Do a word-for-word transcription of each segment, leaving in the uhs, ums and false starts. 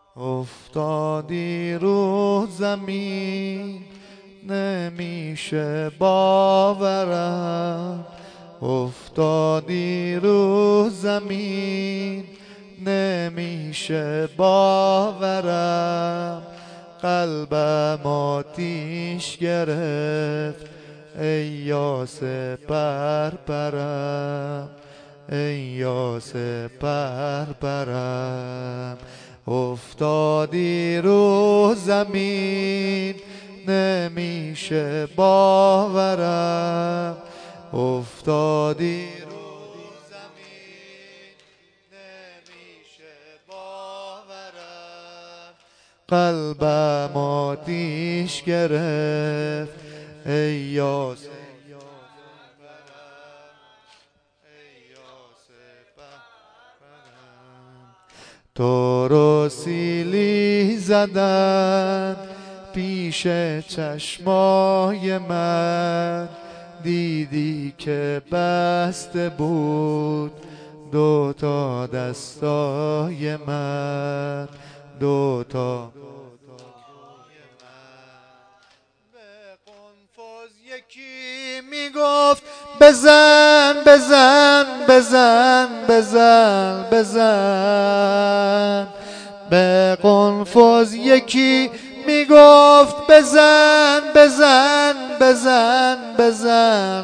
افتادی رو زمین نمیشه باورم، افتادی رو زمین نمیشه باورم. قلبم آتیش گرفت ای یاس پرپرم، ای یاس پرپرم. افتادی رو زمین نمیشه باورم، افتادی رو زمین نمیشه باورم. قلبم آتیش گرفت ای یاس تو رو سیلی زدن پیش چشمای من، دیدی که بسته بود دو تا دستای من، دو تا به قنفذ یکی میگفت بزن بزن بزن بزن بزن. به قنفذ یکی میگفت بزن بزن بزن بزن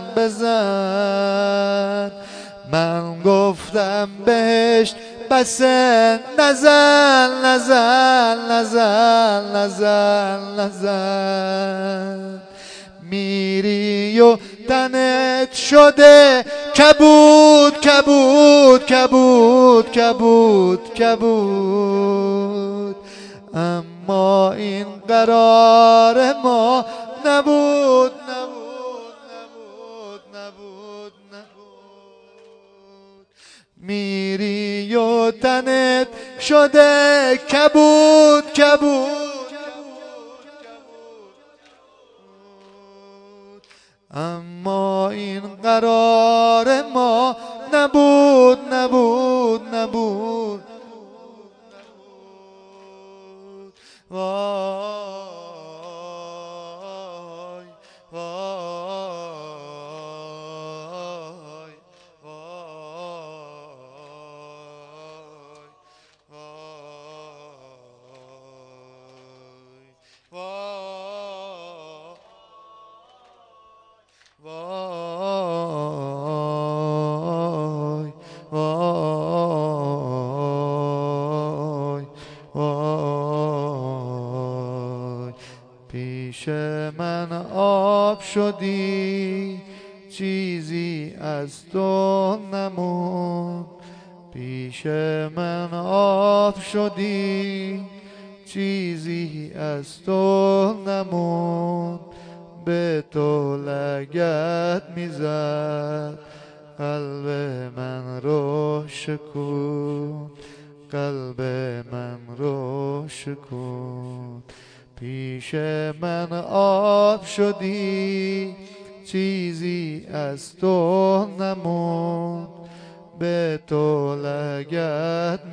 بزن. من گفتم بهش بسه نزن نزن نزن نزن نزن. میری و تنت شده کبود کبود کبود کبود کبود، اما این قرار ما نبود نبود نبود نبود نبود. میری و تنت شده کبود کبود، اما این قرار ما نبود نبود نبود. وای وای وای وای وای. پیش من آب شدی چیزی از تو نمون، پیش من آب شدی چیزی از تو نمون. به تو لگد میزد قلب من رو شکون، قلب من رو شکون. پیش من آب شدی چیزی از تو نمون، به تو لگد